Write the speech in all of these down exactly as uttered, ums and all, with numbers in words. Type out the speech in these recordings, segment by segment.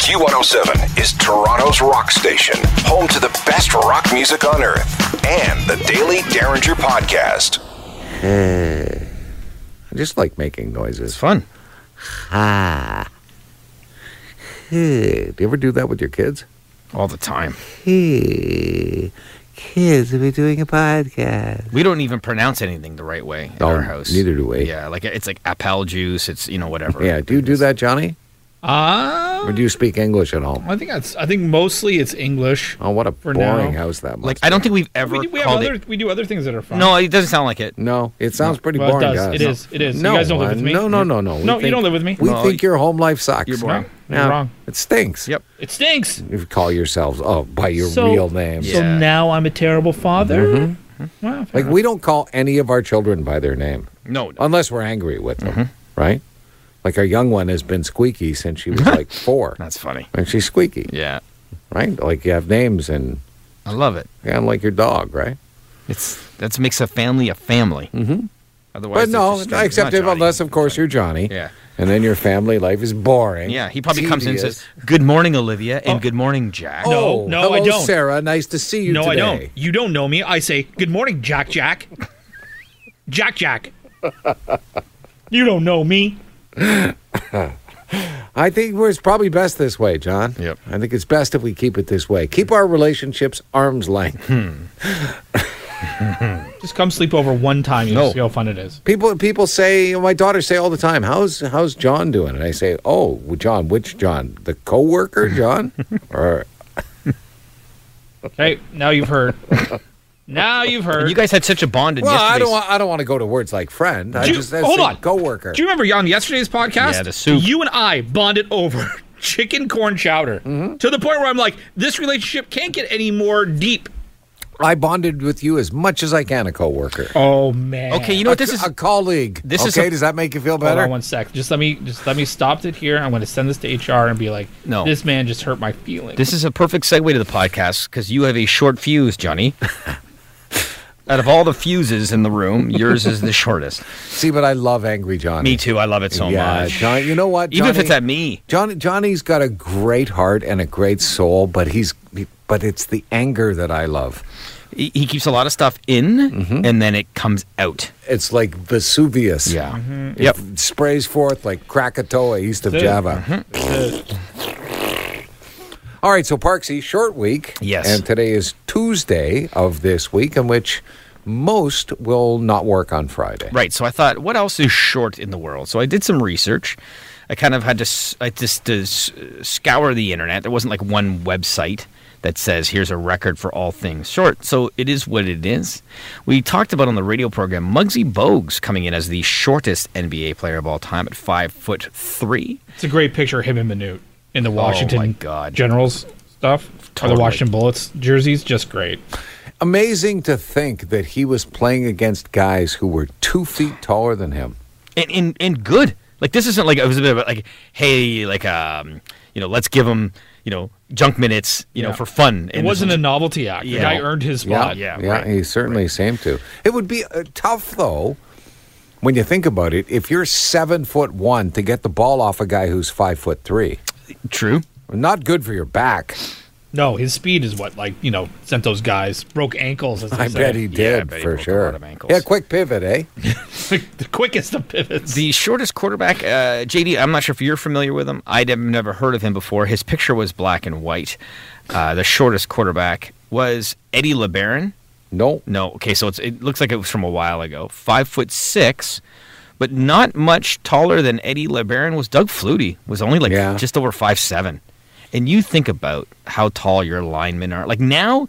Q one oh seven is Toronto's rock station, home to the best rock music on earth, and the Daily Derringer Podcast. Hey. I just like making noises. It's fun. Ah. Hey. Do you ever do that with your kids? All the time. Hey. Kids, are we doing a podcast? We don't even pronounce anything the right way in Oh, our house. neither do we. Yeah, like it's like apple juice. It's, you know, whatever. Yeah. Do you do that, Johnny? Uh, Or do you speak English at home? I think that's. I think mostly it's English. Oh, what a For boring now. house that must Like, I don't think we've ever We do, we have called other. it. We do other things that are fun. No, it doesn't sound like it. No, it sounds pretty well, boring. it does. to us. It is. It is. No, you guys don't live uh, with me. No, no, no, no. We No, you think- don't live with me. We No, think your home life sucks. You're boring. You're Yeah, wrong. It stinks. Yep. It stinks. You call yourselves oh by your So- real name. So Yeah. now I'm a terrible father. Mm-hmm. Wow. fair Like enough. we don't call any of our children by their name No, no. unless we're angry with them, Mm-hmm. right? Like our young one has been squeaky since she was like four, That's funny. and she's squeaky, Yeah. right? Like you have names and I love it. kind of like your dog, right? It's That makes a family a family. Mm-hmm. Otherwise, But no, it's just- except not if, Johnny. unless of course you're Johnny, Yeah. and then your family life is boring. Yeah, he probably comes in and tedious. says, "Good morning, Olivia," and "Good morning, Jack." No, Oh, no, hello, I don't. Sarah, nice to see you No, today. I don't. You don't know me. I say, good morning, Jack Jack. Jack Jack. You don't know me. I think it's probably best this way, John. Yep. I think it's best if we keep it this way. Keep our relationships arm's length. Just come sleep over one time. You'll No. see how fun it is. People people say, my daughters say all the time, how's how's John doing? And I say, oh, John, which John? The coworker, John? or Okay, now you've heard. Now you've heard. You guys had such a bond in well, I yesterday's. don't want I don't want to go to words like friend. I Do you- just I hold say on. coworker. Do you remember on yesterday's podcast? Yeah, the soup. You and I bonded over chicken corn chowder Mm-hmm. to the point where I'm like, this relationship can't get any more deep. I bonded with you as much as I can, a coworker. Oh man. Okay, you know what? This a, is a colleague. this okay, is a- does that make you feel Hold better? on one sec. Just let me just let me stop it here. I'm going to send this to H R and be like, No. this man just hurt my feelings. this is a perfect segue to the podcast because you have a short fuse, Johnny. Out of all the fuses in the room, yours is the shortest. See, but I love Angry Johnny. Me too. I love it so yeah, much. John, you know what? Even if Johnny- it's at me. Johnny, Johnny's got a great heart and a great soul, but he's but it's the anger that I love. He, he keeps a lot of stuff in, Mm-hmm. and then it comes out. It's like Vesuvius. Yeah. It Yep. sprays forth like Krakatoa east of That's it. Java. All right, so Parksy, short week. Yes. And today is Tuesday of this week, in which most will not work on Friday. Right. So I thought, what else is short in the world? So I did some research. I kind of had to, s- I just to s- scour the internet. There wasn't like one website that says here's a record for all things short. So it is what it is. We talked about on the radio program Muggsy Bogues coming in as the shortest N B A player of all time at five foot three. It's a great picture of him and Minute in the Washington Oh, my God. Generals stuff. Or Totally. the Washington Bullets jerseys. Just great. Amazing to think that he was playing against guys who were two feet taller than him. And, and, and good. Like, this isn't like, it was a bit of a, like, hey, like, um, you know, let's give him, you know, junk minutes, you know, Yeah. for fun. It wasn't a novelty act. Yeah. The guy earned his Yeah, spot. yeah, yeah, right, he certainly seemed to. It would be uh, tough, though, when you think about it. If you're seven foot one, to get the ball off a guy who's five foot three, True. not good for your back. No, his speed is what, like, you know, sent those guys. Broke ankles, as they I say. bet he Yeah, I did bet he for broke a sure. lot of ankles. Yeah, quick pivot, eh? The quickest of pivots. The shortest quarterback, uh, J D, I'm not sure if you're familiar with him. I'd have never heard of him before. His picture was black and white. Uh, the shortest quarterback was Eddie LeBaron. No, No, okay, so it's, it looks like it was from a while ago. Five foot six, but not much taller than Eddie LeBaron was Doug Flutie. Was only like Yeah. just over five seven. And you think about how tall your linemen are. Like now,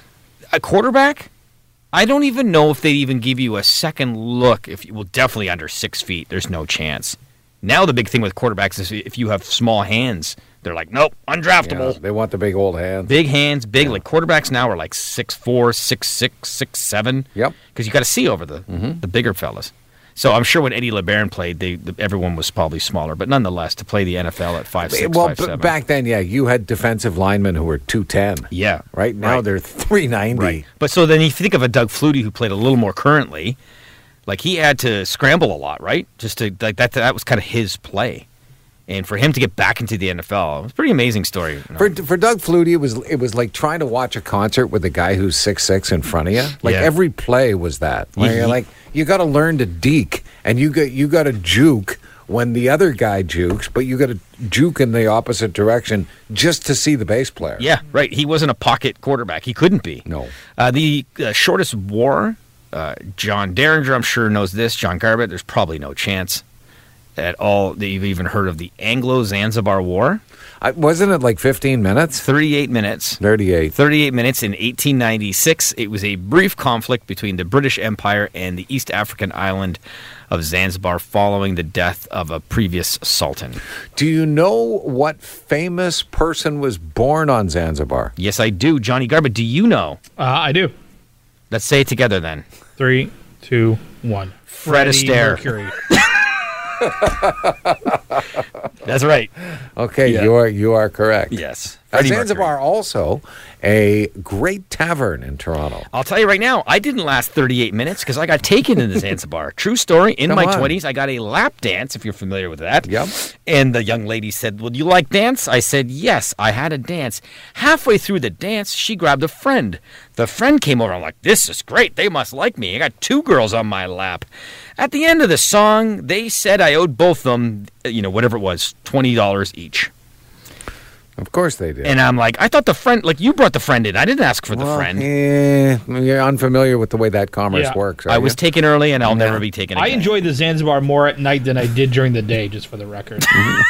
a quarterback, I don't even know if they even give you a second look. If you, well, definitely under six feet, there's no chance. Now the big thing with quarterbacks is if you have small hands, they're like, nope, yeah, undraftable. they want the big old hands. Big hands, big like quarterbacks now are like six four, six six, six seven. Yep. Because you got to see over the the bigger fellas. So I'm sure when Eddie LeBaron played, they the, everyone was probably smaller, but nonetheless, to play the N F L at five six, well, five b- seven. back then, yeah, you had defensive linemen who were two ten. yeah, Right now, Right. they're three ninety. right. But so then you think of a Doug Flutie who played a little more currently, like he had to scramble a lot, right? Just to like that. That was kind of his play. And for him to get back into the N F L, it was a pretty amazing story. For for Doug Flutie, it was it was like trying to watch a concert with a guy who's six six in front of you. Like Yeah. every play was that. Like, He- you're like you got to learn to deke, and you got you got to juke when the other guy jukes, but you got to juke in the opposite direction just to see the bass player. Yeah, right. He wasn't a pocket quarterback. He couldn't be. No. Uh, the uh, shortest war, uh, John Derringer, I'm sure, knows this. John Garbett, there's probably no chance at all that you've even heard of the Anglo-Zanzibar War. I, wasn't it like fifteen minutes? thirty-eight minutes. thirty-eight. thirty-eight minutes in eighteen ninety-six. It was a brief conflict between the British Empire and the East African island of Zanzibar following the death of a previous sultan. Do you know what famous person was born on Zanzibar? Yes, I do. Johnny Garbett, do you know? Uh, I do. Let's say it together then. Three, two, one. Fred Freddie Astaire. Mercury. That's right. Okay, Yeah. you are you are correct. Yes. Uh, Freddie Zanzibar Mercury. also a great tavern in Toronto. I'll tell you right now, I didn't last thirty-eight minutes because I got taken into Zanzibar. True story. In Come my on. twenties, I got a lap dance, if you're familiar with that. Yep. And the young lady said, "Well, do you like dance?" I said, "Yes." I had a dance. Halfway through the dance, she grabbed a friend. The friend came over. I'm like, "This is great. They must like me. I got two girls on my lap." At the end of the song, they said I owed both of them, you know, whatever it was, twenty dollars each. Of course they did. And I'm like, I thought the friend, like you brought the friend in. I didn't ask for the Well, friend. eh, you're unfamiliar with the way that commerce Yeah. works. Are I was you? taken early, and I'll Yeah. never be taken again. I enjoyed the Zanzibar more at night than I did during the day, just for the record.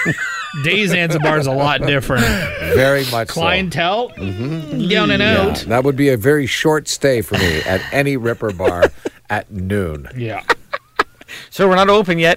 Day Zanzibar is a lot different. very much so. Clientele, mm-hmm. down and Yeah, out. that would be a very short stay for me at any Ripper bar at noon. Yeah. So we're not open yet.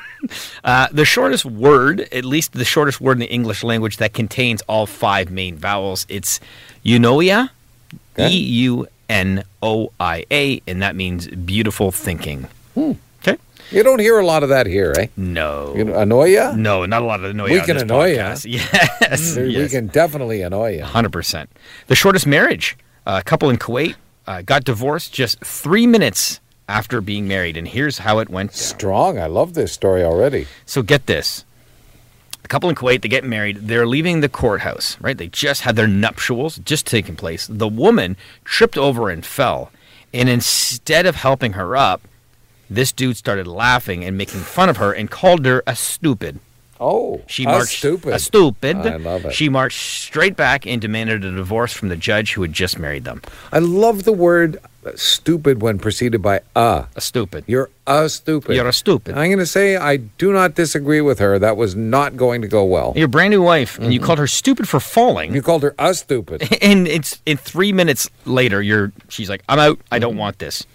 Uh, the shortest word, at least the shortest word in the English language that contains all five main vowels, it's eunoia, Okay. E U N O I A, and that means beautiful thinking. Okay? You don't hear a lot of that here, eh? No. You know, annoy ya? No, not a lot of annoy We on can this annoy ya. podcast. Yes. We yes. can definitely annoy you. one hundred percent. The shortest marriage, a couple in Kuwait uh, got divorced just three minutes after being married, and here's how it went down. Strong. I love this story already. So get this. A couple in Kuwait, they get married. They're leaving the courthouse, right? They just had their nuptials just taking place. The woman tripped over and fell. And instead of helping her up, this dude started laughing and making fun of her and called her a stupid. Oh, She a marched stupid. A stupid. I love it. She marched straight back and demanded a divorce from the judge who had just married them. I love the word uh, stupid when preceded by a. A stupid. You're a stupid. You're a stupid. I'm going to say I do not disagree with her. That was not going to go well. Your brand new wife, and you called her stupid for falling. You called her a stupid. And it's in three minutes later, you're she's like, I'm out. I don't want this.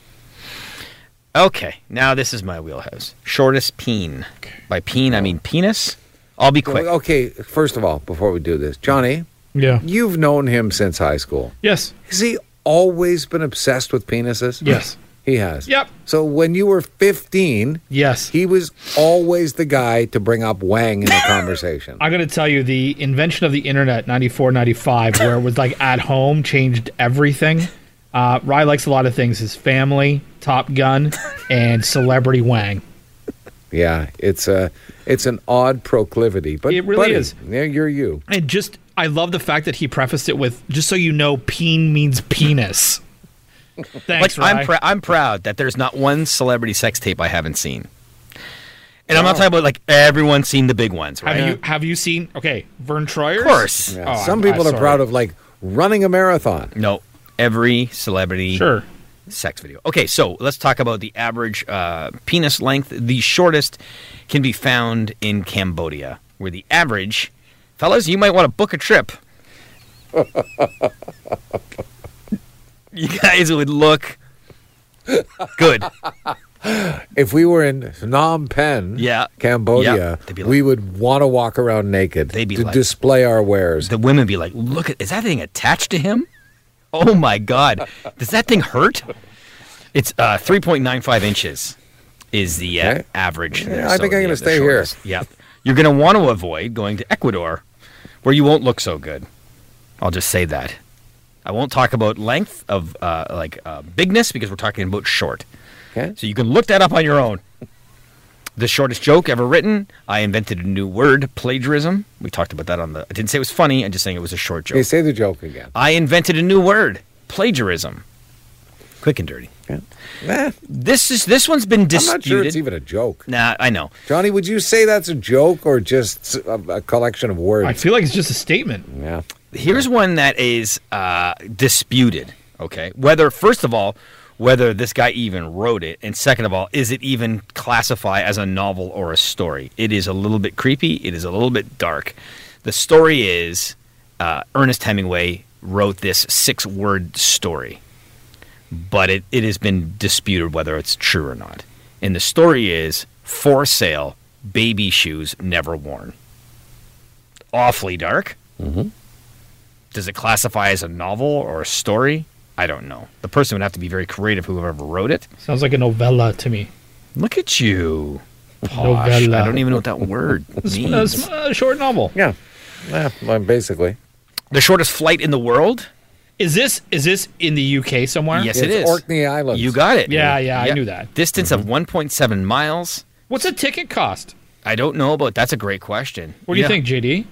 Okay, now this is my wheelhouse. Shortest peen. By peen, I mean penis. I'll be quick. Okay, first of all, before we do this, Johnny, Yeah. you've known him since high school. Yes. Has he always been obsessed with penises? Yes. He has. Yep. So when you were fifteen, Yes. he was always the guy to bring up Wang in the conversation. I got to tell you, the invention of the internet, ninety-four, ninety-five, where it was like at home, changed everything. Uh, Rye likes a lot of things: his family, Top Gun, and Celebrity Wang. Yeah, it's a it's an odd proclivity, but It really buddy, is. Yeah, you're you. And just, I love the fact that he prefaced it with, "Just so you know, peen means penis." Thanks, Like, I'm Rye. pr- I'm proud that there's not one celebrity sex tape I haven't seen. And I'm not talking about like everyone's seen the big ones, right? Have you have you seen? Okay, Vern Troyer. Of course. Yeah. Oh, Some I'm- people I'm are proud sorry. of like running a marathon. No, every celebrity Sure. sex video. Okay, so let's talk about the average uh, penis length. The shortest can be found in Cambodia, where the average, fellas, you might want to book a trip. You guys would look good. If we were in Phnom Penh, Yeah. Cambodia, Yeah. They'd be like- we would want to walk around naked They'd be to like- display our wares. The women be like, "Look at, is that thing attached to him? Oh my God, does that thing hurt?" It's uh, three point nine five inches is the uh, Okay. average. Yeah, there, I so think I'm the- gonna the stay here. shortest. Yeah, you're going to want to avoid going to Ecuador, where you won't look so good. I'll just say that. I won't talk about length of uh, like uh, bigness because we're talking about short. Okay. So you can look that up on your own. The shortest joke ever written. I invented a new word, plagiarism. We talked about that on the... I didn't say it was funny. I'm just saying it was a short joke. Okay, say the joke again. I invented a new word, plagiarism. Quick and dirty. Yeah. Nah, This is this one's been I'm disputed. not sure it's even a joke. Nah, I know. Johnny, would you say that's a joke or just a, a collection of words? I feel like it's just a statement. yeah. Here's one that is uh, disputed. Okay, whether first of all, whether this guy even wrote it, and second of all, is it even classified as a novel or a story? It is a little bit creepy. It is a little bit dark. The story is uh, Ernest Hemingway wrote this six-word story, but it, it has been disputed whether it's true or not. And the story is for sale, baby shoes never worn. Awfully dark. Mm-hmm. Does it classify as a novel or a story? I don't know. The person would have to be very creative, whoever wrote it. Sounds like a novella to me. Look at you. Posh. Novella. I don't even know what that word It's a, means. it's a short novel. Yeah. Yeah, well, basically. The shortest flight in the world? Is this is this in the U K somewhere? Yes, it It's is. Orkney Islands. You got it. Yeah, yeah, I knew that. Distance of one point seven miles. What's a ticket cost? I don't know, but that's a great question. What do you Yeah. think, J D?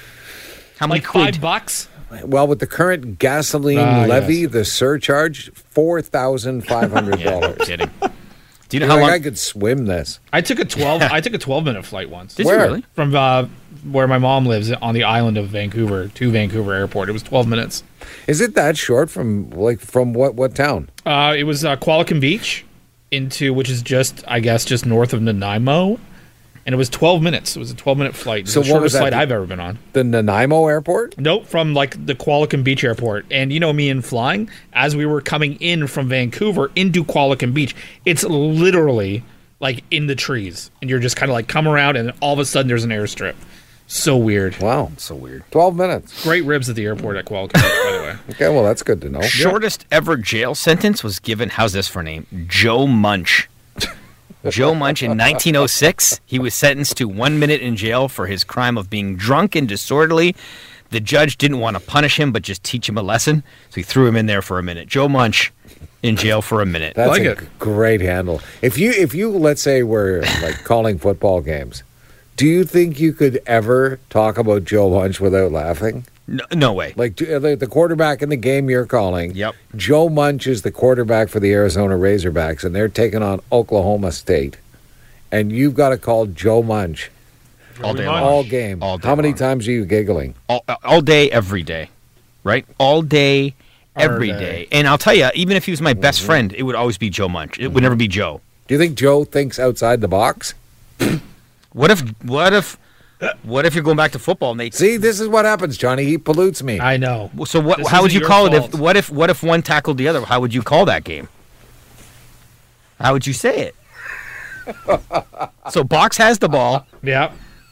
How many Like quid? five bucks? Well, with the current gasoline Ah, levy, yes. the surcharge, four thousand five hundred Yeah, dollars. no kidding. Do you know Like, how long? I could swim this. I took a twelve. I took a twelve minute flight once Did Where? you really? from uh, where my mom lives on the island of Vancouver to Vancouver Airport. It was twelve minutes. Is it that short from like from what what town? Uh, it was uh, Qualicum Beach into which is just I guess just north of Nanaimo, and it was twelve minutes. It was a twelve minute flight. It was So the what was shortest that? flight I've ever been on. The Nanaimo Airport? Nope, from like the Qualicum Beach Airport. And you know me and flying, as we were coming in from Vancouver into Qualicum Beach, it's literally like in the trees. And you're just kind of like come around and all of a sudden there's an airstrip. So weird. Wow, So weird. twelve minutes. Great ribs at the airport at Qualicum Beach, by the way. Okay, well that's good to know. Shortest ever jail sentence was given, how's this for a name? Joe Munch. Joe Munch in nineteen oh six. He was sentenced to one minute in jail for his crime of being drunk and disorderly. The judge didn't want to punish him, but just teach him a lesson. So he threw him in there for a minute. Joe Munch in jail for a minute. That's like a it. g- great handle. If you if you let's say were like calling football games, do you think you could ever talk about Joe Munch without laughing? No, no way. Like do- uh, like the quarterback in the game you're calling. Yep. Joe Munch is the quarterback for the Arizona Razorbacks, and they're taking on Oklahoma State. And you've got to call Joe Munch All day Munch. long. all game. All day How many long. times are you giggling? all, all day, every day, right? All day, every Every day. day. And I'll tell you, even if he was my best Mm-hmm. friend, it would always be Joe Munch. It would never be Joe. Do you think Joe thinks outside the box? What if, what if, what if you're going back to football and they? See, this is what happens, Johnny. He pollutes me. I know. So what? This How would isn't you your call it? fault. If what if what if one tackled the other? How would you call that game? How would you say it? So Box has the ball. Yeah,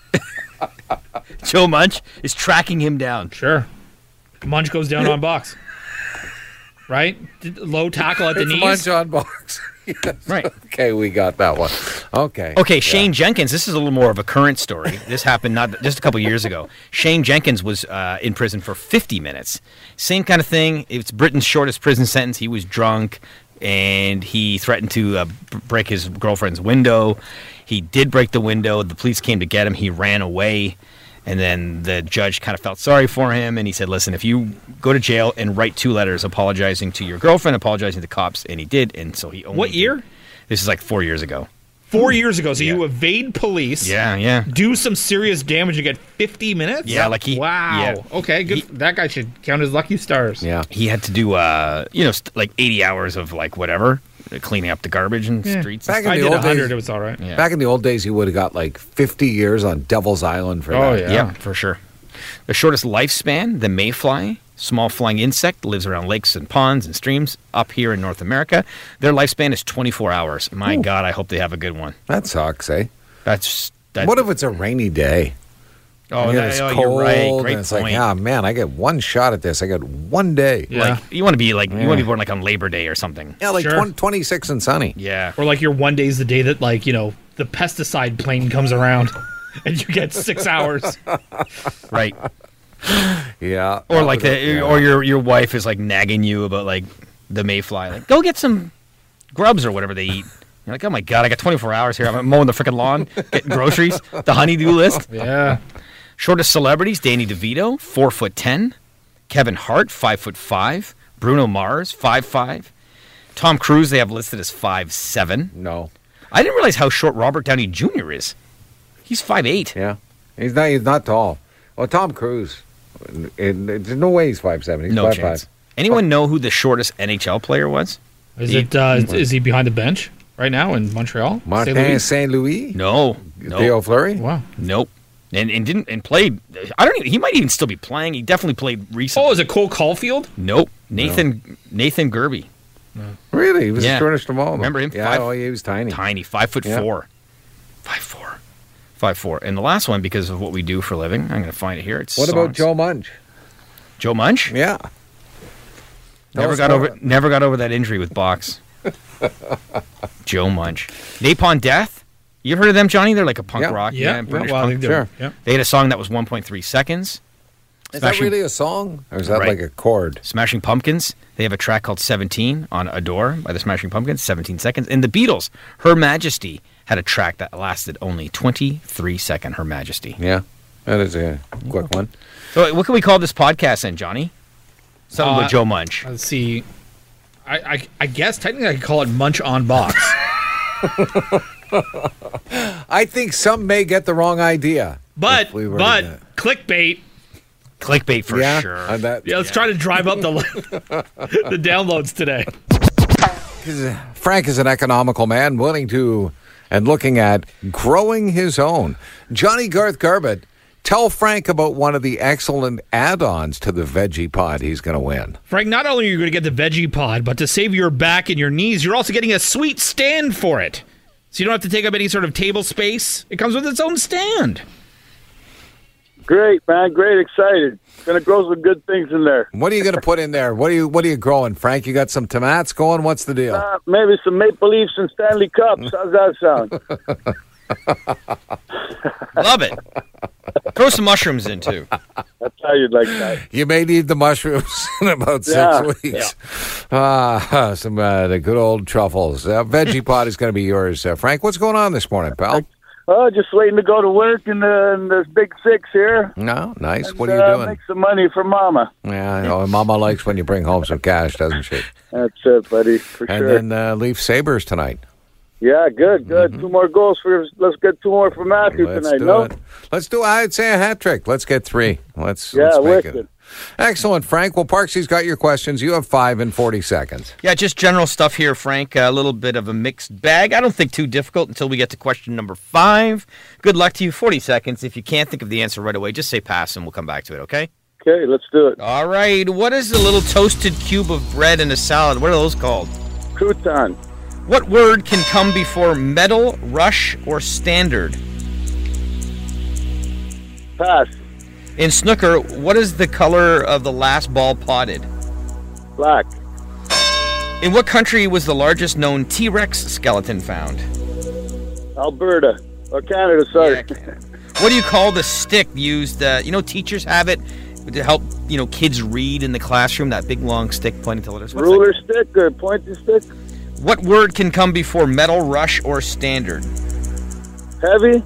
Joe Munch is tracking him down. sure. Munch goes down on box. Right? Did- Low tackle at the It's knees. Munch on box. Yes. Right. Okay, we got that one. Okay. Okay, Shane Jenkins. This is a little more of a current story. This happened not just a couple years ago. Shane Jenkins was uh, in prison for fifty minutes. Same kind of thing. It's Britain's shortest prison sentence. He was drunk and he threatened to uh, b- break his girlfriend's window. He did break the window. The police came to get him. He ran away. And then the judge kind of felt sorry for him, and he said, listen, if you go to jail and write two letters apologizing to your girlfriend, apologizing to the cops, and he did, and so he only What did- year? This is like four years ago. Four years ago. So Yeah. you evade police. Yeah, yeah. Do some serious damage. You get fifty minutes. Yeah, like he- Wow. yeah. Okay, good. He- that guy should count his lucky stars. Yeah. He had to do, uh, you know, st- like eighty hours of like whatever, uh, cleaning up the garbage and Yeah. streets. Back and in I the did old a hundred. days- It was all right. Yeah. Back in the old days, he would have got like fifty years on Devil's Island for Oh, that. yeah. Yeah, for sure. The shortest lifespan, the mayfly, small flying insect, lives around lakes and ponds and streams up here in North America. Their lifespan is twenty-four hours. My God, I hope they have a good one. That sucks, eh? That's that. What if it's a rainy day? Oh, And that, it's oh cold, you're right. Great and it's point. like, ah, man, I get one shot at this. I got one day. Yeah. Like you want to be like you want to Yeah. be born like on Labor Day or something. Yeah, like Sure. twenty, twenty-six and sunny. Yeah. Or like your one day's the day that like you know the pesticide plane comes around, and you get six hours. Right. Yeah. Or that like was the a- yeah. or your your wife is like nagging you about like the mayfly. Like go get some grubs or whatever they eat. You're like, oh my God, I got twenty-four hours here. I'm mowing the freaking lawn, getting groceries, the honeydew list. Yeah. Shortest celebrities, Danny DeVito, four foot ten. Kevin Hart, five foot five. Bruno Mars, five five. Tom Cruise, they have listed as five seven. No. I didn't realize how short Robert Downey Junior is. He's five eight. Yeah. He's not He's not tall. Well, Tom Cruise, it, it, there's no way he's five seven. He's No five chance. five. Anyone know who the shortest N H L player was? Is He- it? Uh, is, is he behind the bench right now in Montreal? Martin Saint Louis? Saint Louis? No. No. Theo Fleury? Wow. Nope. And, and didn't and played. I don't even. He might even still be playing. He definitely played recently. Oh, is it Cole Caulfield? Nope. Nathan Nathan Gerby. Really? He was Yeah. the shortest of all of them. Remember him? Yeah, Five- oh, he was tiny. Tiny, five foot Yeah. four. Five four. Five four. And the last one, because of what we do for a living, I'm going to find it here. It's What about songs. Joe Munch? Joe Munch? Yeah. Tell Never us got more. over never got over that injury with box. Joe Munch. Napalm Death. You heard of them, Johnny? They're like a punk Yeah. rock Yeah. band, British well, I punk. think they're- Sure. Yeah. They had a song that was one point three seconds. Is that Smashing- really a song? Or is that Right. like a chord? Smashing Pumpkins, they have a track called seventeen on Adore by the Smashing Pumpkins, seventeen seconds. And the Beatles, Her Majesty, had a track that lasted only twenty-three seconds, Her Majesty. Yeah. That is a quick one. So what can we call this podcast then, Johnny? Something Uh, with Joe Munch. Let's see. I, I I guess technically I could call it Munch on Box. I think some may get the wrong idea. But If we were to but get- clickbait. Clickbait for yeah, sure. on that. Yeah, let's try to drive up the the downloads today. 'Cause Frank is an economical man, willing to and looking at growing his own. Johnny Garth Garbett, tell Frank about one of the excellent add-ons to the Veggie Pod he's going to win. Frank, not only are you going to get the Veggie Pod, but to save your back and your knees, you're also getting a sweet stand for it. So you don't have to take up any sort of table space. It comes with its own stand. Great, man. Great. Excited. Gonna grow some good things in there. What are you going to put in there? What are you What are you growing, Frank? You got some tomatoes going? What's the deal? Uh, maybe some Maple Leafs and Stanley Cups. How's that sound? Love it. Throw some mushrooms in, too. That's how you'd like that. You may need the mushrooms in about six Yeah, weeks. Ah, some uh, the good old truffles. Uh, Veggie Pod is going to be yours, uh, Frank. What's going on this morning, pal? Oh, just waiting to go to work in, the, in this big six here. No, nice. And, What are you uh, doing? Make some money for Mama. Yeah, I know. Mama likes when you bring home some cash, doesn't she? That's it, buddy, for And sure. then uh, Leaf Sabres tonight. yeah, good, good. Two more goals for. Let's get two more for Matthew Let's tonight. do No, it. Let's do. I'd say a hat trick. Let's get three. Let's. Yeah, let's make wicked. it. Excellent, Frank. Well, Parksy's got your questions. You have five in forty seconds. Yeah, just general stuff here, Frank. A little bit of a mixed bag. I don't think too difficult until we get to question number five. Good luck to you. forty seconds. If you can't think of the answer right away, just say pass and we'll come back to it, okay? okay, let's do it. All right. What is a little toasted cube of bread in a salad? What are those called? Crouton, What word can come before medal, rush, or standard? pass, In snooker, what is the color of the last ball potted? black, In what country was the largest known T-Rex skeleton found? Alberta, or Canada. Sorry. Yeah, What do you call the stick used, uh, you know, teachers have it to help, you know, kids read in the classroom, that big long stick pointing to letters. What's Ruler stick or pointy stick. that? What word can come before medal, rush, or standard? Heavy.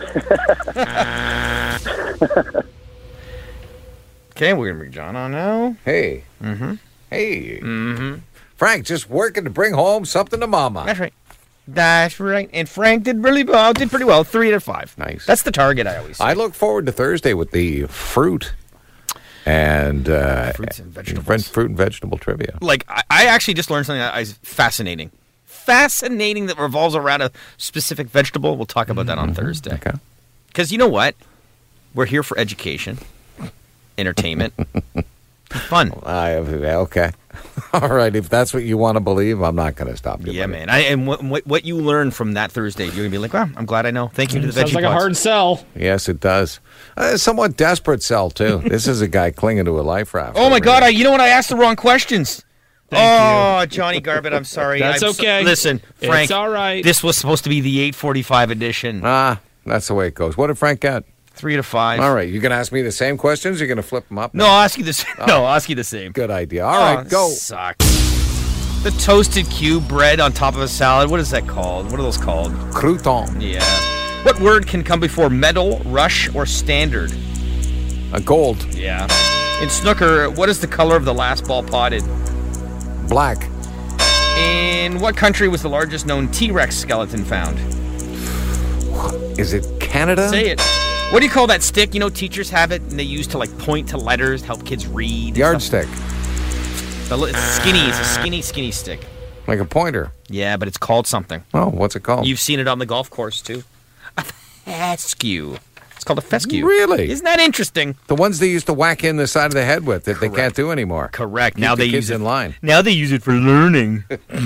Okay, we're going to bring John on now. Hey. Mm-hmm. Hey. Mm-hmm. Frank, just working to bring home something to Mama. That's right. That's right. And Frank did really well, did pretty well, three out of five. Nice. That's the target, I always say. I look forward to Thursday with the fruit and uh, Fruits and vegetables. French fruit and vegetable trivia. like I, I actually just learned something that is fascinating. Fascinating that revolves around a specific vegetable. We'll talk about that on Thursday. Okay. Because you know what? We're here for education, entertainment, fun. I, okay. All right. If that's what you want to believe, I'm not going to stop you. Yeah, buddy. man. I, and what, what what you learn from that Thursday, you're gonna be like, "Wow, I'm glad I know." Thank you to the Sounds veggie like a pods. hard sell. Yes, it does. Uh, somewhat desperate sell, too. This is a guy clinging to a life raft. Oh my over God! here. I, you know what? I asked the wrong questions. Thank oh, Johnny Garbett, I'm sorry. That's I'm so- okay. listen, Frank. It's all right. This was supposed to be the eight forty-five edition. Ah, that's the way it goes. What did Frank get? Three to five. All right. You going to ask me the same questions? You're going to flip them up? No, I'll ask you the same. No, I'll ask you the same. Good idea. All Oh, right, go. Sucks. The toasted cube bread on top of a salad. What is that called? What are those called? Crouton. Yeah. What word can come before medal, rush, or standard? A gold. Yeah. In snooker, what is the color of the last ball potted? Black. In what country was the largest known T-Rex skeleton found? Is it Canada? Say it. What do you call that stick? You know, teachers have it, and they use to like point to letters, help kids read. Yardstick. The li- It's skinny. It's a skinny, skinny stick. Like a pointer. Yeah, but it's called something. Oh, what's it called? You've seen it on the golf course too. A fescue. It's called a fescue. Really? Isn't that interesting? The ones they used to whack in the side of the head with that Correct. they can't do anymore. Correct. Keep now the they kids use it in line. Now they use it for learning.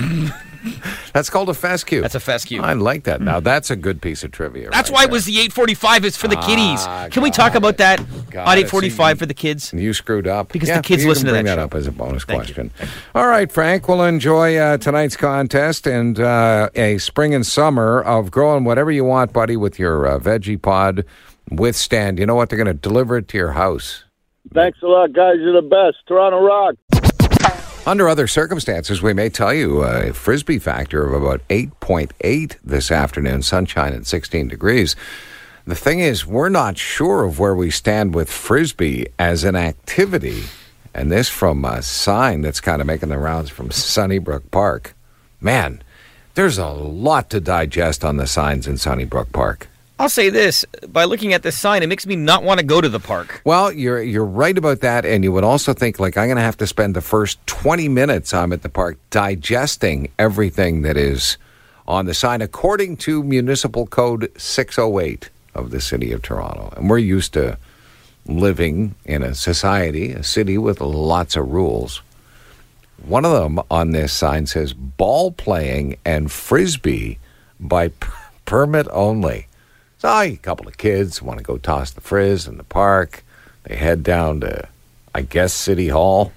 That's called a fescue. That's a fescue. I like that. Now that's a good piece of trivia. That's right why there. it was the eight forty-five is for the kiddies. Ah, Can we got talk about it. that Got on it. eight forty-five See, for the kids? You screwed up. Because Yeah, the kids you listen can to bring that that show. up as a bonus Thank question. All right, Frank. We'll enjoy uh, tonight's contest and uh, a spring and summer of growing whatever you want, buddy, with your uh, veggie pod with stand. You know what? They're going to deliver it to your house. Thanks a lot, guys. You're the best. Toronto Rock. Under other circumstances, we may tell you a Frisbee factor of about eight point eight this afternoon, sunshine at sixteen degrees. The thing is, we're not sure of where we stand with Frisbee as an activity. And this from a sign that's kind of making the rounds from Sunnybrook Park. Man, there's a lot to digest on the signs in Sunnybrook Park. I'll say this. By looking at this sign, it makes me not want to go to the park. Well, you're you're right about that, and you would also think, like, I'm going to have to spend the first twenty minutes I'm at the park digesting everything that is on the sign, according to Municipal Code six oh eight of the City of Toronto. And we're used to living in a society, a city with lots of rules. One of them on this sign says, ball playing and Frisbee by p- permit only. So a couple of kids want to go toss the frizz in the park. They head down to, I guess, City Hall.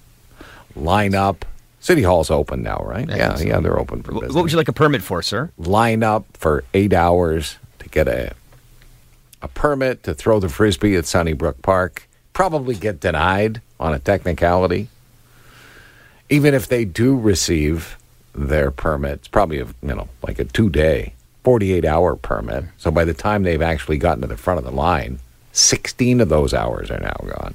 Line up. City Hall's open now, right? I Yeah, think so. yeah, they're open for Wh- business. What would you like a permit for, sir? Line up for eight hours to get a a permit to throw the Frisbee at Sunnybrook Park. Probably get denied on a technicality. Even if they do receive their permit, it's probably a, you know, like a two-day, forty-eight hour permit. So by the time they've actually gotten to the front of the line, sixteen of those hours are now gone.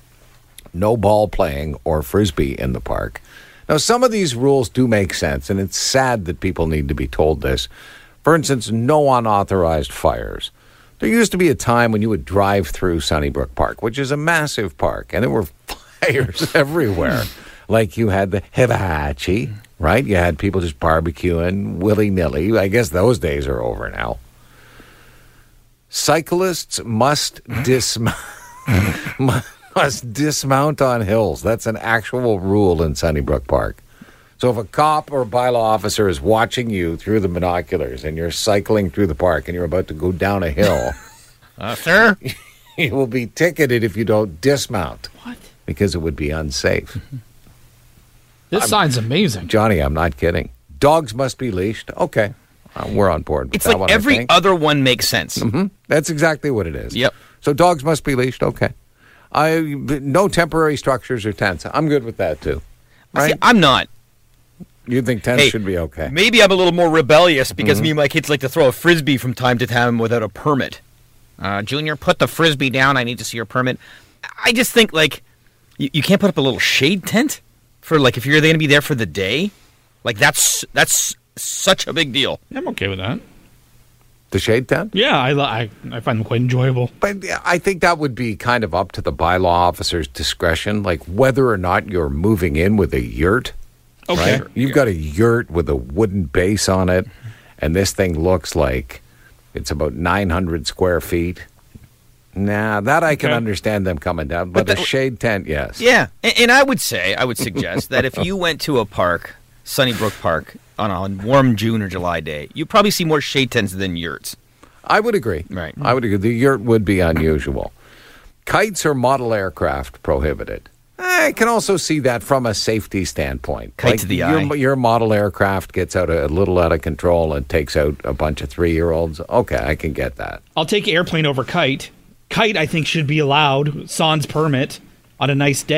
No ball playing or Frisbee in the park. Now, some of these rules do make sense, and it's sad that people need to be told this. For instance, no unauthorized fires. There used to be a time when you would drive through Sunnybrook Park, which is a massive park, and there were fires everywhere. Like you had the hibachi, right? You had people just barbecuing willy-nilly. I guess those days are over now. Cyclists must dismount. must dismount on hills. That's an actual rule in Sunnybrook Park. So if a cop or a bylaw officer is watching you through the binoculars and you're cycling through the park and you're about to go down a hill, Uh, sir? you will be ticketed if you don't dismount. What? Because it would be unsafe. This sign's amazing. Johnny, I'm not kidding. Dogs must be leashed. Okay. Uh, we're on board with It's that like one, I every think. other one makes sense. Mhm. That's exactly what it is. Yep. So dogs must be leashed. Okay. I no temporary structures or tents. I'm good with that too. Right? See, I'm not. You think tents Hey, should be okay? Maybe I'm a little more rebellious because Mm-hmm. me and my kids like to throw a Frisbee from time to time without a permit. Uh, Junior, put the Frisbee down. I need to see your permit. I just think, like, you, you can't put up a little shade tent for, like, if you're going to be there for the day. Like, that's that's such a big deal. I'm okay with that. The shade tent? Yeah, I, li- I I find them quite enjoyable. But I think that would be kind of up to the bylaw officer's discretion, like whether or not you're moving in with a yurt. Okay. Right? You've got a yurt with a wooden base on it, and this thing looks like it's about nine hundred square feet. Nah, that I can Okay. understand them coming down. But, But the that- shade tent, yes. Yeah, and, and I would say, I would suggest that if you went to a park, Sunnybrook Park, on a warm June or July day, you'd probably see more shade tents than yurts. I would agree. Right. I would agree. The yurt would be unusual. Kites or model aircraft prohibited. I can also see that from a safety standpoint. Kite to the your, eye. Your model aircraft gets out a, a little out of control and takes out a bunch of three-year-olds. Okay, I can get that. I'll take airplane over kite. Kite, I think, should be allowed, sans permit, on a nice day.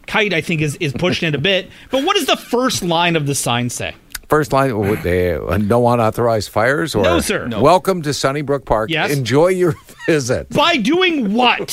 Kite, I think, is, is pushing it a bit. But what does the first line of the sign say? First line, would they, uh, no unauthorized fires? Or No, sir. No. Welcome to Sunnybrook Park. Yes. Enjoy your visit. By doing what?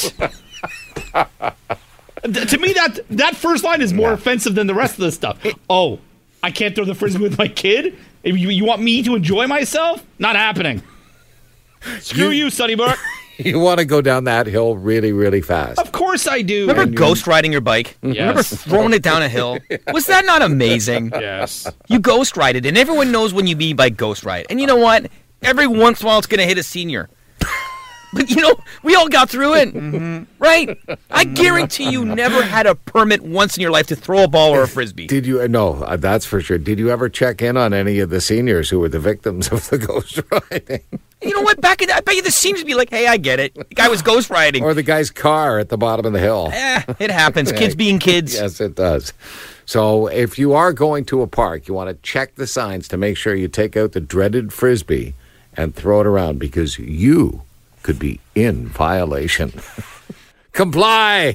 To me, that that first line is more Yeah. offensive than the rest of the stuff. Oh, I can't throw the frisbee with my kid? You, you want me to enjoy myself? Not happening. Screw you, you Sunnybrook. You want to go down that hill really, really fast. Of course I do. Remember ghost riding your bike? Remember throwing it down a hill? Was that not amazing? Yes. You ghost ride it, and everyone knows when you mean by ghost ride. And you know what? Every once in a while, it's going to hit a senior. But, you know, we all got through it, mm-hmm. right? I guarantee you never had a permit once in your life to throw a ball or a frisbee. Did you? No, uh, that's for sure. Did you ever check in on any of the seniors who were the victims of the ghost riding? You know what? Back in, I bet you the seniors would be like, hey, I get it. The guy was ghost riding. Or the guy's car at the bottom of the hill? Eh, it happens. Kids being kids. Yes, it does. So if you are going to a park, you want to check the signs to make sure you take out the dreaded frisbee and throw it around, because you could be in violation. Comply!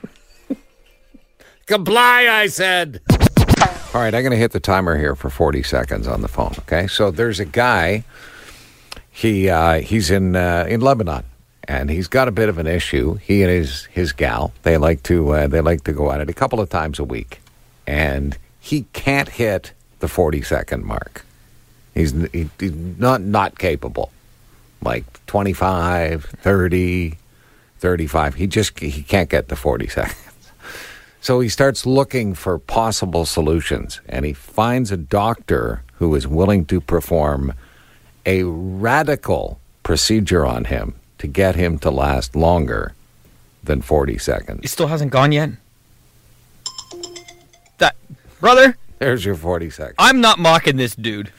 Comply, I said! All right, I'm going to hit the timer here for forty seconds on the phone, okay? So there's a guy, he uh, he's in uh, in Lebanon, and he's got a bit of an issue. He and his, his gal, they like to uh, they like to go at it a couple of times a week, and he can't hit the forty-second mark. He's, he, he's not not capable. Like twenty-five, thirty, thirty-five. He just he can't get to forty seconds. So he starts looking for possible solutions, and he finds a doctor who is willing to perform a radical procedure on him to get him to last longer than forty seconds. It still hasn't gone yet. That, brother, There's your forty seconds. I'm not mocking this dude.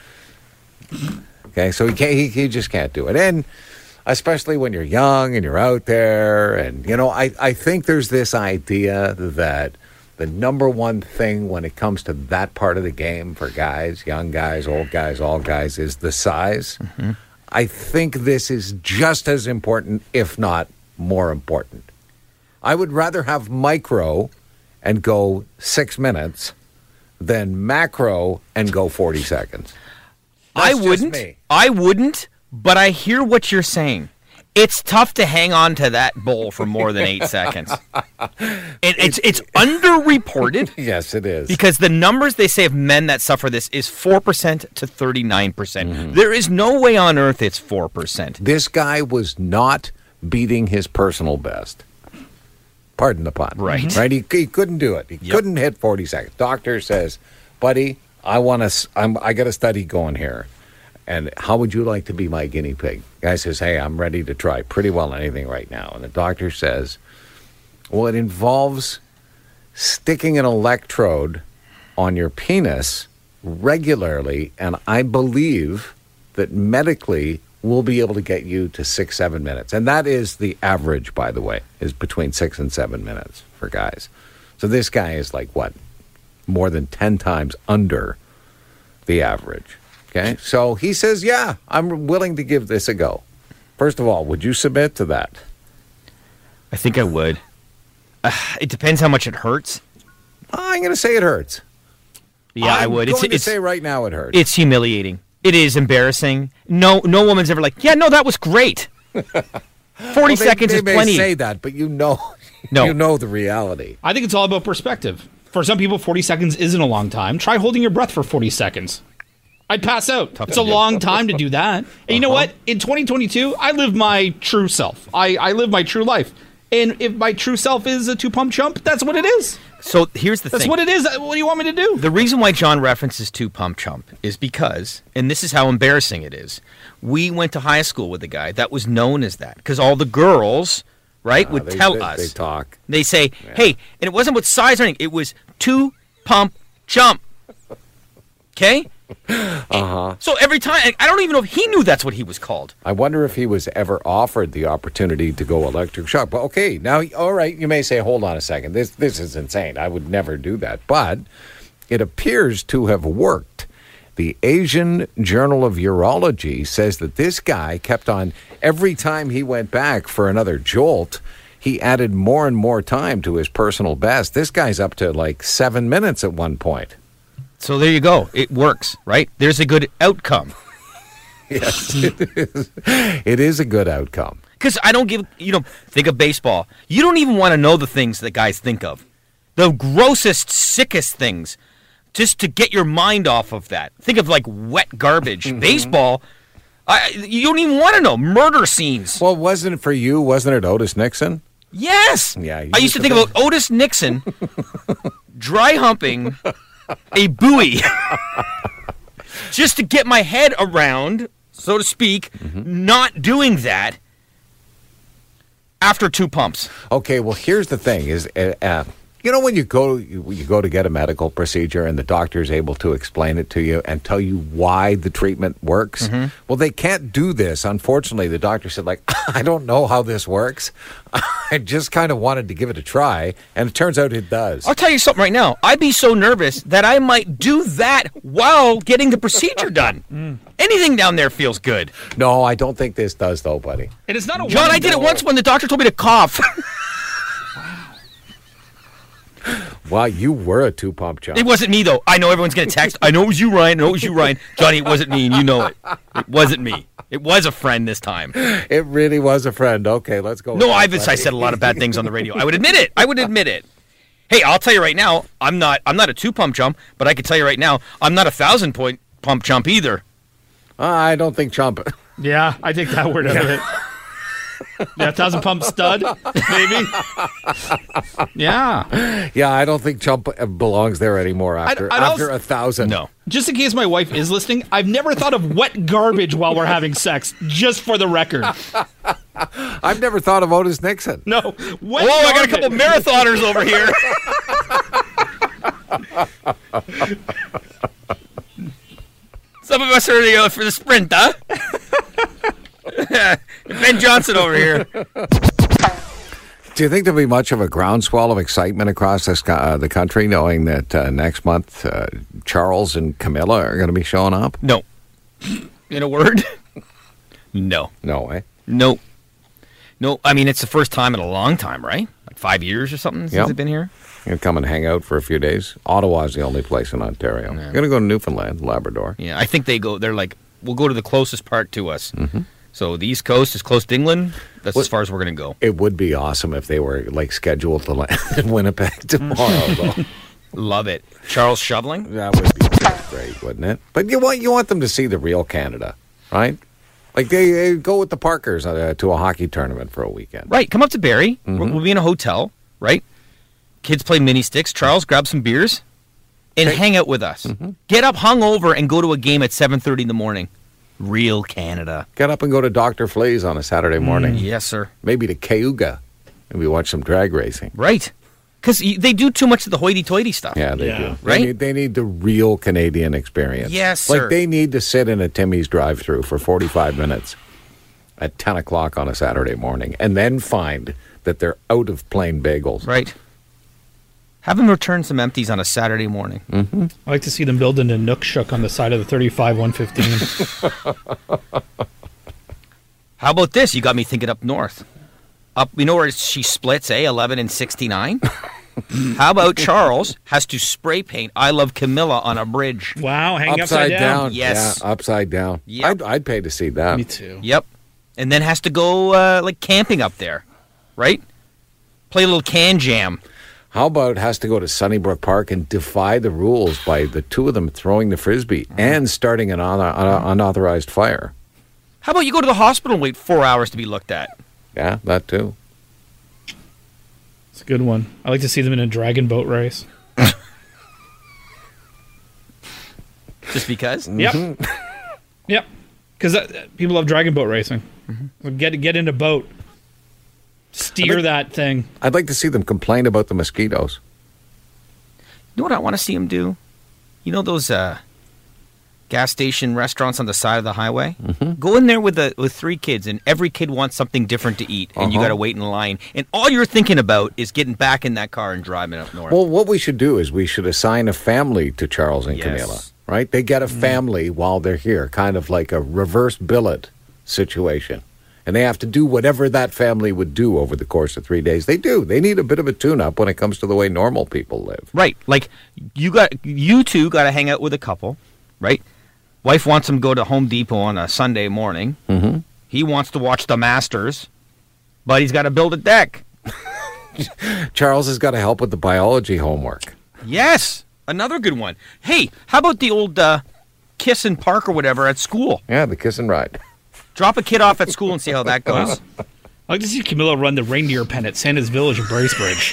Okay, so he can't, he, he just can't do it. And especially when you're young and you're out there, and, you know, I, I think there's this idea that the number one thing when it comes to that part of the game for guys, young guys, old guys, all guys, is the size. Mm-hmm. I think this is just as important, if not more important. I would rather have micro and go six minutes than macro and go forty seconds. I That's just wouldn't. me. I wouldn't, but I hear what you're saying. It's tough to hang on to that bowl for more than eight seconds. It, it's it's underreported. Yes, it is. Because the numbers they say of men that suffer this is four percent to thirty-nine percent. Mm-hmm. There is no way on earth it's four percent. This guy was not beating his personal best. Pardon the pun. Right. Right? He, he couldn't do it. He Yep. couldn't hit forty seconds. Doctor says, buddy, I want to, I'm, I got a study going here. And how would you like to be my guinea pig? Guy says, hey, I'm ready to try pretty well anything right now. And the doctor says, well, it involves sticking an electrode on your penis regularly, and I believe that medically we'll be able to get you to six, seven minutes. And that is the average, by the way, is between six and seven minutes for guys. So this guy is like, what, more than ten times under the average. Okay, so he says, yeah, I'm willing to give this a go. First of all, would you submit to that? I think I would. Uh, it depends how much it hurts. I'm going to say it hurts. Yeah, I'm I would. going It's to it's say right now it hurts. it's humiliating. It is embarrassing. No no woman's ever like, yeah, no, that was great. Forty Well, they, seconds they is may plenty. say that, but you know, No. you know the reality. I think it's all about perspective. For some people, forty seconds isn't a long time. Try holding your breath for forty seconds. I'd pass out. It's a long time to do that. And you know what? In twenty twenty-two, I live my true self. I, I live my true life. And if my true self is a two-pump chump, that's what it is. So here's the That's thing. what it is. What do you want me to do? The reason why John references two pump chump is because, and this is how embarrassing it is, we went to high school with a guy that was known as that because all the girls, right, Uh, would they, tell they, us. They talk. They say, hey, and it wasn't with size or anything. It was two pump chump. Okay? Uh-huh. So every time, I don't even know if he knew that's what he was called. I wonder if he was ever offered the opportunity to go electric shock. But okay, now, all right, you may say, hold on a second. This this is insane. I would never do that. But it appears to have worked. The Asian Journal of Urology says that this guy kept on, every time he went back for another jolt, he added more and more time to his personal best. This guy's up to like seven minutes at one point. So there you go. It works, right? There's a good outcome. Yes, it is. It is a good outcome. Because I don't give, you know, think of baseball. You don't even want to know the things that guys think of. The grossest, sickest things. Just to get your mind off of that. Think of like wet garbage. Mm-hmm. Baseball, I, you don't even want to know. Murder scenes. Well, wasn't it for you? Wasn't it Otis Nixon? Yes. Yeah. I used to think about Otis Nixon dry humping a buoy just to get my head around, so to speak, mm-hmm. not doing that after two pumps. Okay, well, here's the thing: is uh, uh, you know when you go you, you go to get a medical procedure and the doctor is able to explain it to you and tell you why the treatment works? Mm-hmm. Well, they can't do this. Unfortunately, the doctor said, like, I don't know how this works. I just kind of wanted to give it a try, and it turns out it does. I'll tell you something right now. I'd be so nervous that I might do that while getting the procedure done. mm. Anything down there feels good. No, I don't think this does, though, buddy. And it's not a John, I did it once when the doctor told me to cough. Wow, you were a two-pump John. It wasn't me, though. I know everyone's going to text. I know it was you, Ryan. I know it was you, Ryan. Johnny, it wasn't me, and you know it. It wasn't me. It was a friend this time. It really was a friend. Okay, let's go. No, I've I said a lot of bad things on the radio. I would admit it. I would admit it. Hey, I'll tell you right now, I'm not I'm not a two-pump jump, but I can tell you right now, I'm not a thousand-point pump jump either. Uh, I don't think jump. Yeah, I take that word out of it. Yeah, thousand pump stud, maybe. Yeah, yeah. I don't think Chump belongs there anymore after I'd, I'd after also, a thousand. No. Just in case my wife is listening, I've never thought of wet garbage while we're having sex. Just for the record. I've never thought of Otis Nixon. No. Wet Whoa! I got a couple marathoners over here. Some of us are the, uh, for the sprint, huh? Ben Johnson over here. Do you think there'll be much of a groundswell of excitement across this, uh, the country, knowing that uh, next month uh, Charles and Camilla are going to be showing up? No. In a word, no. No way. No. No. I mean, it's the first time in a long time, right? Like five years or something since yep. they've been here. You're going to come and hang out for a few days. Ottawa's the only place in Ontario. Yeah. You're going to go to Newfoundland, Labrador. Yeah, I think they go. They're like, we'll go to the closest part to us. Mm-hmm. So the East Coast is close to England. That's well, as far as we're going to go. It would be awesome if they were like scheduled to land in Winnipeg tomorrow, though. Love it. Charles shoveling? That would be great, wouldn't it? But you want you want them to see the real Canada, right? Like they, they go with the Parkers uh, to a hockey tournament for a weekend. Right. Come up to Barrie. Mm-hmm. We'll be in a hotel, right? Kids play mini sticks. Charles, grab some beers and okay. hang out with us. Mm-hmm. Get up hungover and go to a game at seven thirty in the morning. Real Canada. Get up and go to Doctor Flea's on a Saturday morning. Mm, yes, sir. Maybe to Cayuga. And we watch some drag racing. Right. Because they do too much of the hoity-toity stuff. Yeah, they yeah. do. Right? They need, they need the real Canadian experience. Yes, sir. Like they need to sit in a Timmy's drive-thru for forty-five minutes at ten o'clock on a Saturday morning and then find that they're out of plain bagels. Right. Have them return some empties on a Saturday morning. Mm-hmm. I like to see them building a Nook Shook on the side of the thirty-five one fifteen. How about this? You got me thinking up north. Up, you know where she splits, eh? eleven and sixty-nine? How about Charles has to spray paint I Love Camilla on a bridge? Wow, hang upside, upside down. down. Yes. Yeah, upside down. Yep. I'd, I'd pay to see that. Me too. Yep. And then has to go uh, like camping up there, right? Play a little can jam. How about has to go to Sunnybrook Park and defy the rules by the two of them throwing the Frisbee mm-hmm. and starting an un- un- unauthorized fire? How about you go to the hospital and wait four hours to be looked at? Yeah, that too. It's a good one. I like to see them in a dragon boat race. Just because? Mm-hmm. Yep. Yep. Because uh, people love dragon boat racing. Mm-hmm. So get get into boat. Steer like, that thing. I'd like to see them complain about the mosquitoes. You know what I want to see them do? You know those uh, gas station restaurants on the side of the highway? Mm-hmm. Go in there with the, with three kids, and every kid wants something different to eat, and uh-huh. you got to wait in line. And all you're thinking about is getting back in that car and driving up north. Well, what we should do is we should assign a family to Charles and yes. Camilla, right? They get a family mm. while they're here, kind of like a reverse billet situation. and they have to do whatever that family would do over the course of three days. They do. They need a bit of a tune-up when it comes to the way normal people live. Right. Like, you got you two got to hang out with a couple, right? Wife wants him to go to Home Depot on a Sunday morning. Mm-hmm. He wants to watch the Masters, but he's got to build a deck. Charles has got to help with the biology homework. Yes. Another good one. Hey, how about the old uh, kiss and park or whatever at school? Yeah, the kiss and ride. Drop a kid off at school and see how that goes. I'd like to see Camilla run the reindeer pen at Santa's Village in Bracebridge.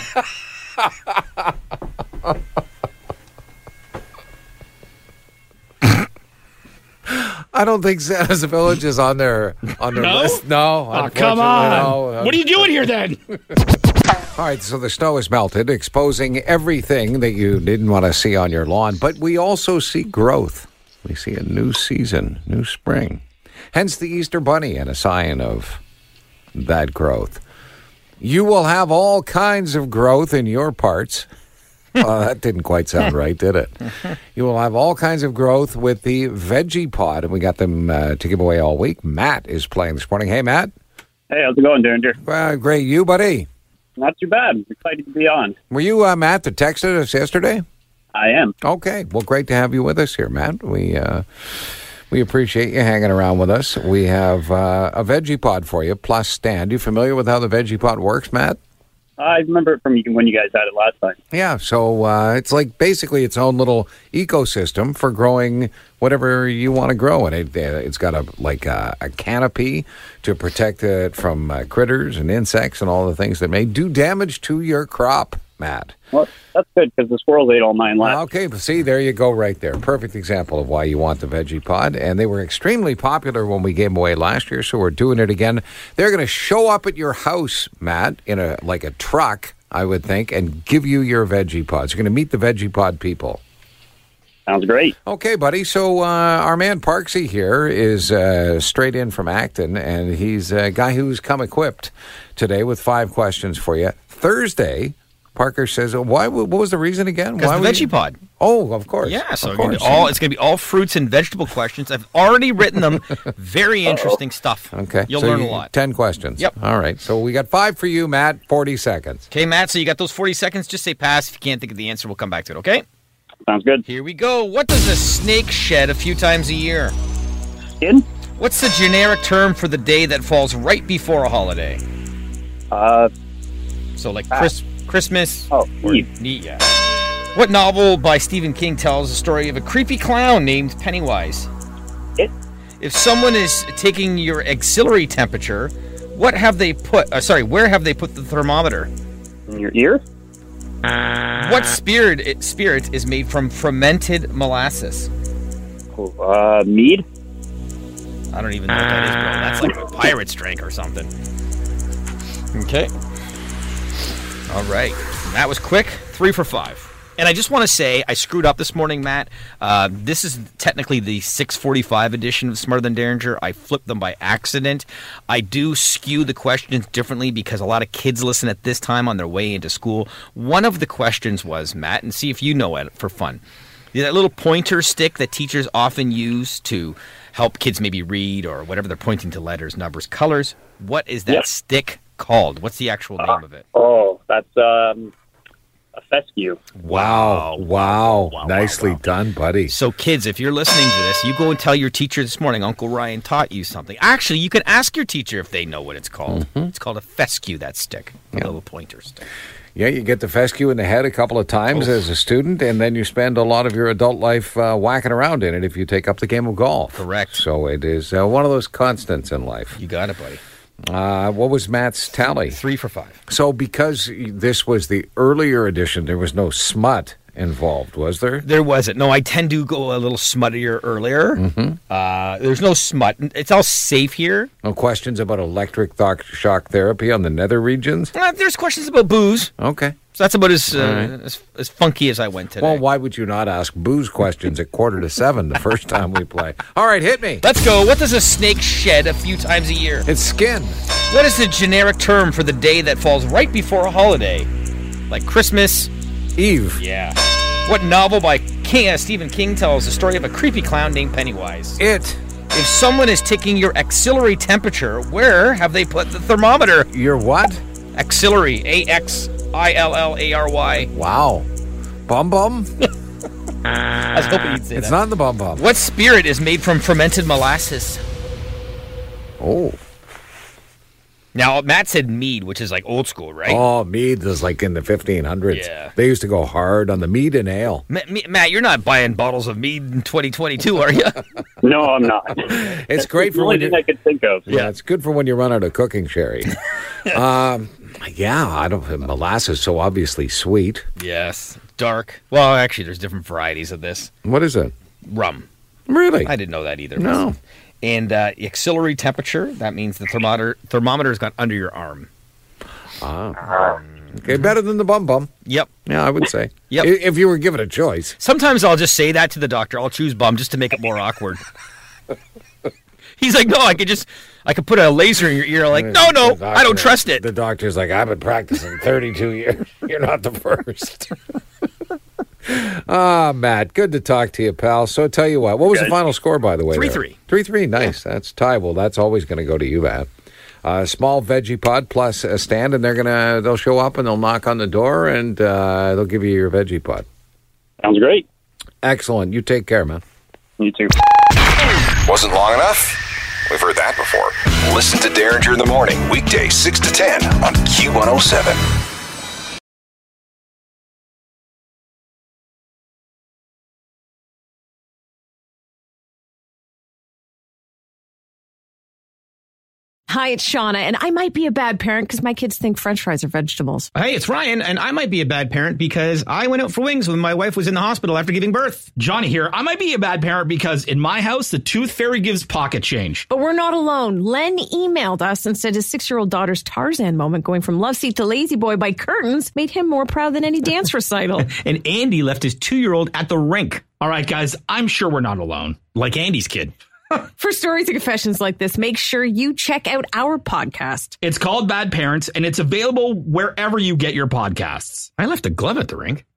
I don't think Santa's Village is on their on their No? list. No, Oh, come on. no. What are you doing here then? All right, so the snow is melted, exposing everything that you didn't want to see on your lawn. But we also see growth. We see a new season, new spring. Hence the Easter Bunny, and a sign of that growth. You will have all kinds of growth in your parts. Well, that didn't quite sound right, did it? You will have all kinds of growth with the Veggie Pod, and we got them uh, to give away all week. Matt is playing this morning. Hey, Matt. Hey, how's it going, Derringer? Well, great. You, buddy? Not too bad. Excited to be on. Were you uh, Matt that texted us yesterday? I am. Okay. Well, great to have you with us here, Matt. We uh, we appreciate you hanging around with us. We have uh, a Veggie Pod for you, plus stand. You familiar with how the Veggie Pod works, Matt? I remember it from you when you guys had it last time. Yeah, so uh, it's like basically its own little ecosystem for growing whatever you want to grow. And it, it's got a like a, a canopy to protect it from uh, critters and insects and all the things that may do damage to your crop, Matt. Well, that's good because the squirrels ate all mine last. Okay, but see, there you go right there. Perfect example of why you want the Veggie Pod. And they were extremely popular when we gave them away last year, so we're doing it again. They're going to show up at your house, Matt, in a like a truck, I would think, and give you your Veggie Pods. You're going to meet the Veggie Pod people. Sounds great. Okay, buddy. So uh, our man Parksy here is uh, straight in from Acton, and he's a guy who's come equipped today with five questions for you. Thursday, Parker says, "Why? What was the reason again? Because Why the would Veggie you- Pod. Oh, of course. Yeah, so of it's gonna be course. all it's going to be all fruits and vegetable questions. I've already written them. Very interesting stuff. Okay, You'll so learn you- a lot. Ten questions. Yep. All right. So we got five for you, Matt. Forty seconds. Okay, Matt, so you got those forty seconds. Just say pass. If you can't think of the answer, we'll come back to it, okay? Sounds good. Here we go. What does a snake shed a few times a year? Skin? What's the generic term for the day that falls right before a holiday? Uh, So like Chris, Christmas oh, or Eve. Eve, yeah. What novel by Stephen King tells the story of a creepy clown named Pennywise? It? If someone is taking your auxiliary temperature, what have they put? Uh, sorry, where have they put the thermometer? In your ear? What spirit spirit is made from fermented molasses? Oh, uh, mead? I don't even know what that is, bro. That's like a pirate's drink or something. Okay. All right. That was quick. Three for five. And I just want to say, I screwed up this morning, Matt. Uh, this is technically the six forty-five edition of Smarter Than Derringer. I flipped them by accident. I do skew the questions differently because a lot of kids listen at this time on their way into school. One of the questions was, Matt, and see if you know it for fun. That little pointer stick that teachers often use to help kids maybe read or whatever they're pointing to, letters, numbers, colors. What is that Yep. stick called? What's the actual name of it? Oh, that's um, a fescue. Wow. Wow. Nicely done, buddy. So kids, if you're listening to this, you go and tell your teacher this morning, Uncle Ryan taught you something. Actually, you can ask your teacher if they know what it's called. Mm-hmm. It's called a fescue, that stick. A little pointer stick. Yeah, you get the fescue in the head a couple of times as a student, and then you spend a lot of your adult life uh, whacking around in it if you take up the game of golf. Correct. So it is uh, one of those constants in life. You got it, buddy. Uh, what was Matt's tally? Three for five. So because this was the earlier edition, there was no smut involved, was there? There wasn't. No, I tend to go a little smuttier earlier. Mm-hmm. Uh, there's no smut. It's all safe here. No questions about electric th- shock therapy on the nether regions? Uh, there's questions about booze. Okay. So that's about as, uh, right. as as funky as I went today. Well, why would you not ask booze questions at quarter to seven the first time we play? All right, hit me. Let's go. What does a snake shed a few times a year? It's skin. What is the generic term for the day that falls right before a holiday? Like Christmas? Eve. Yeah. What novel by King, uh, Stephen King tells the story of a creepy clown named Pennywise? It. If someone is taking your axillary temperature, where have they put the thermometer? Your what? Axillary. A X I L L A R Y. Wow. Bum bum? I was hoping you'd say It's that. not the bum bum. What spirit is made from fermented molasses? Oh. Now, Matt said mead, which is like old school, right? Oh, mead is like in the fifteen hundreds. Yeah. They used to go hard on the mead and ale. Ma- Ma- Matt, you're not buying bottles of mead in twenty twenty-two, are you? No, I'm not. It's great the for only when thing you, I could think of. yeah, it's good for when you run out of cooking sherry. um, yeah, I don't. Molasses so obviously sweet. Yes. Dark. Well, actually, there's different varieties of this. What is it? Rum. Really? I didn't know that either. No. And uh, axillary temperature, that means the thermometer thermometer's got under your arm. Ah. Okay, better than the bum bum. Yep. Yeah, I would say. Yep. I- If you were given a choice. Sometimes I'll just say that to the doctor. I'll choose bum just to make it more awkward. He's like, no, I could just, I could put a laser in your ear. Like, no, no, The I don't doctor- trust it. The doctor's like, I've been practicing thirty-two years. You're not the first. Ah, Matt, good to talk to you, pal. So tell you what, what was the Good. final score, by the way? three there? three. three three, nice. That's tie. Well, that's always going to go to you, Matt. Uh, small veggie pod plus a stand, and they're gonna they'll show up and they'll knock on the door and uh, they'll give you your veggie pod. Sounds great. Excellent. You take care, man. You too. Wasn't long enough? We've heard that before. Listen to Derringer in the Morning, weekday six to ten on Q one oh seven. Hi, it's Shauna, and I might be a bad parent because my kids think French fries are vegetables. Hey, it's Ryan, and I might be a bad parent because I went out for wings when my wife was in the hospital after giving birth. Johnny here. I might be a bad parent because in my house, the tooth fairy gives pocket change. But we're not alone. Len emailed us and said his six-year-old daughter's Tarzan moment going from love seat to lazy boy by curtains made him more proud than any dance recital. And Andy left his two-year-old at the rink, All right, guys, I'm sure we're not alone. like Andy's kid. For stories and confessions like this, make sure you check out our podcast. It's called Bad Parents, and it's available wherever you get your podcasts. I left a glove at the rink.